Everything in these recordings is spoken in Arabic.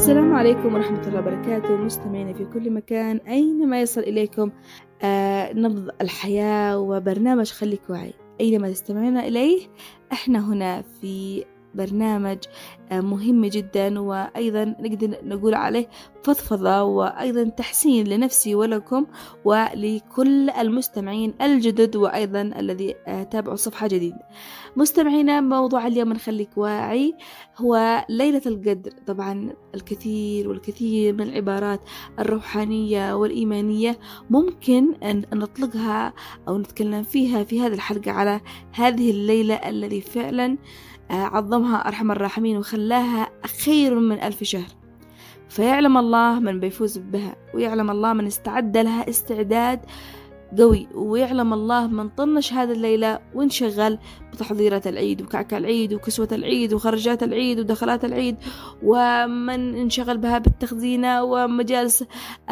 السلام عليكم ورحمة الله وبركاته، مستمعينا في كل مكان أينما يصل إليكم نبض الحياة وبرنامج خليك واعي. أينما تستمعون إليه احنا هنا في برنامج مهم جدا، وأيضا نقدر نقول عليه فضفضة وأيضا تحسين لنفسي ولكم ولكل المستمعين الجدد، وأيضا الذي تابعوا صفحة جديدة. مستمعينا، موضوع اليوم من خليك واعي هو ليلة القدر. طبعا الكثير والكثير من العبارات الروحانية والإيمانية ممكن أن نطلقها أو نتكلم فيها في هذه الحلقة على هذه الليلة الذي فعلا عظمها أرحم الراحمين وخلاها خير من 1000 شهر. فيعلم الله من بيفوز بها، ويعلم الله من استعد لها استعداد قوي، ويعلم الله من طنش هذه الليلة وانشغل بتحضيرات العيد وكعك العيد وكسوة العيد وخرجات العيد ودخلات العيد، ومن انشغل بها بالتخزينة ومجالس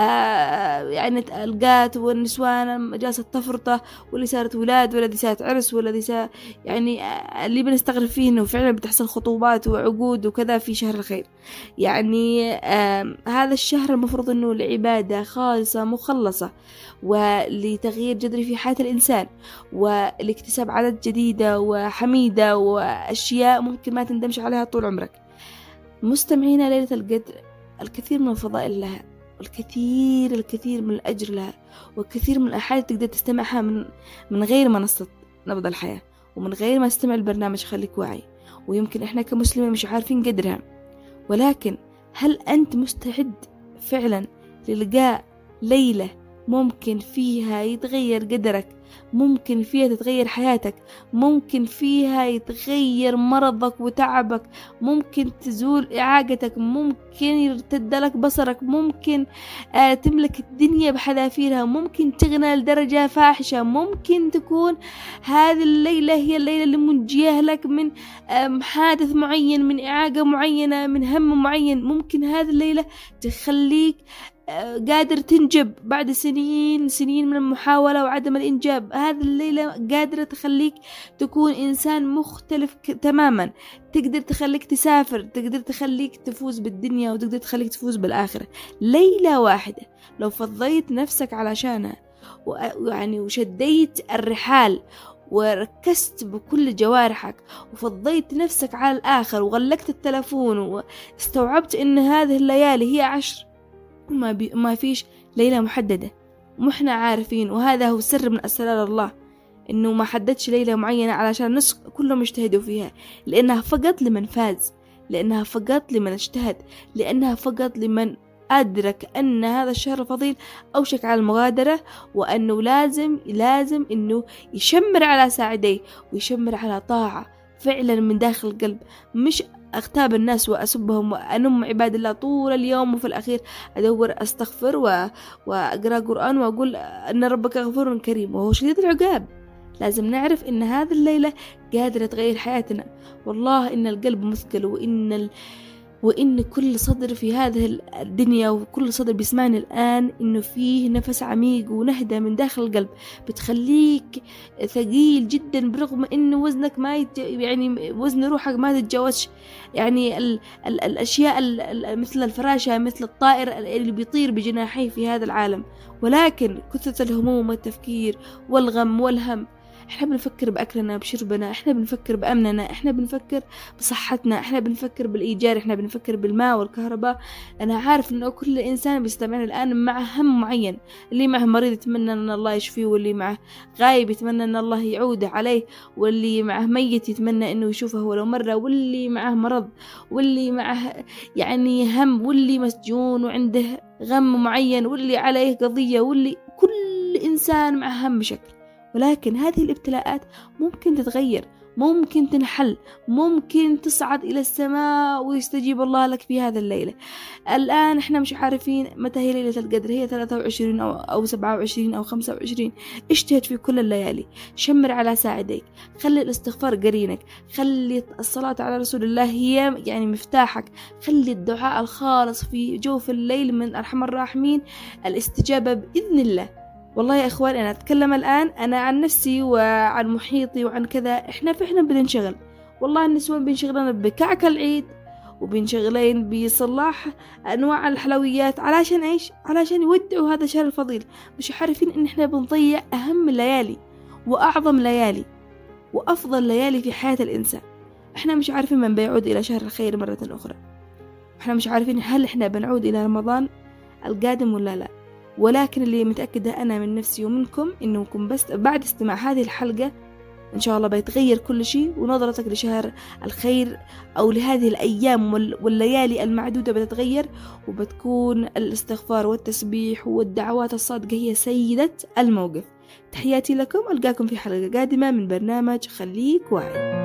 يعني القات والنسوان مجالس التفرطة، واللي صارت ولاد والذي صارت عرس والذي يعني اللي بنستغرب فيه انه فعلا بتحصل خطوبات وعقود وكذا في شهر الخير. يعني هذا الشهر المفروض انه لعبادة خالصة مخلصة ولتغيير جذري في حياة الإنسان ولاكتساب عادات جديدة وحميدة وأشياء ممكن ما تندمش عليها طول عمرك. مستمعينا، ليلة القدر الكثير من الفضائل لها، والكثير من الأجر لها، والكثير من الأحاديث تقدر تستمعها من غير منصة نبض الحياة ومن غير ما تستمع البرنامج خليك واعي. ويمكن إحنا كمسلمين مش عارفين قدرها، ولكن هل أنت مستعد فعلا للقاء ليلة ممكن فيها يتغير قدرك، ممكن فيها تتغير حياتك، ممكن فيها يتغير مرضك وتعبك، ممكن تزول إعاقتك، ممكن يرتد لك بصرك، ممكن تملك الدنيا بحذافيرها، ممكن تغنى لدرجة فاحشة، ممكن تكون هذه الليلة هي الليلة اللي منجيه لك من حادث معين، من إعاقة معينة، من هم معين. ممكن هذه الليلة تخليك قادر تنجب بعد سنين من المحاولة وعدم الإنجاب. هذه الليلة قادرة تخليك تكون إنسان مختلف تماما، تقدر تخليك تسافر، تقدر تخليك تفوز بالدنيا، وتقدر تخليك تفوز بالآخرة. ليلة واحدة لو فضيت نفسك علشانها ويعني وشديت الرحال وركزت بكل جوارحك وفضيت نفسك على الآخر وغلقت التلفون واستوعبت إن هذه الليالي هي 10 ما فيش ليلة محددة، وإحنا عارفين، وهذا هو سر من أسرار الله، إنه ما حددش ليلة معينة علشان كلهم يجتهدوا فيها، لأنها فقط لمن فاز، لأنها فقط لمن اجتهد، لأنها فقط لمن أدرك أن هذا الشهر فضيل أوشك على المغادرة، وأنه لازم إنه يشمر على ساعديه ويشمر على طاعة فعلا من داخل القلب، مش أغتاب الناس وأسبهم وأنم عباد الله طول اليوم، وفي الأخير أدور أستغفر وأقرأ قرآن وأقول أن ربك غفور كريم وهو شديد العقاب. لازم نعرف إن هذه الليلة قادرة تغير حياتنا. والله إن القلب مثقل، وإن كل صدر في هذه الدنيا وكل صدر بيسمعني الآن إنه فيه نفس عميق ونهدة من داخل القلب بتخليك ثقيل جدا، برغم إنه وزنك ما يعني وزن روحك ما تتجاوزش يعني الأشياء مثل الفراشة، مثل الطائر اللي بيطير بجناحيه في هذا العالم. ولكن كثرة الهموم والتفكير والغم والهم، احنا بنفكر بأكلنا بشربنا، احنا بنفكر بأمننا، احنا بنفكر بصحتنا، احنا بنفكر بالإيجار، احنا بنفكر بالماء والكهرباء. انا عارف انه كل انسان بيستمعنا الآن مع هم معين، اللي معه مريض يتمنى ان الله يشفيه، واللي معه غايب يتمنى ان الله يعوده عليه، واللي معه ميت يتمنى انه يشوفه ولو مرة، واللي معه مرض، واللي معه يعني هم، واللي مسجون وعنده غم معين، واللي عليه قضية، واللي كل انسان معه هم بشكل. ولكن هذه الابتلاءات ممكن تتغير، ممكن تنحل، ممكن تصعد إلى السماء ويستجيب الله لك في هذا الليلة. الآن احنا مش عارفين متى هي ليلة القدر، هي 23 أو 27 أو 25. اجتهد في كل الليالي، شمر على ساعديك، خلي الاستغفار قرينك، خلي الصلاة على رسول الله هي يعني مفتاحك، خلي الدعاء الخالص في جوف الليل من أرحم الراحمين الاستجابة بإذن الله. والله يا إخوان، أنا أتكلم الآن أنا عن نفسي وعن محيطي وعن كذا، إحنا فعلا بننشغل. والله النسوان بينشغلنا بكعك العيد وبين شغلين بصلاح أنواع الحلويات. علشان إيش؟ علشان يودعوا هذا الشهر الفضيل. مش عارفين إن إحنا بنضيع أهم الليالي وأعظم ليالي وأفضل ليالي في حياة الإنسان. إحنا مش عارفين من بيعود إلى شهر الخير مرة أخرى. إحنا مش عارفين هل إحنا بنعود إلى رمضان القادم ولا لا. ولكن اللي متأكدة أنا من نفسي ومنكم إنكم بس بعد استماع هذه الحلقة إن شاء الله بيتغير كل شيء، ونظرتك لشهر الخير أو لهذه الأيام والليالي المعدودة بتتغير، وبتكون الاستغفار والتسبيح والدعوات الصادقة هي سيدة الموقف. تحياتي لكم، ألقاكم في حلقة قادمة من برنامج خليك واعي.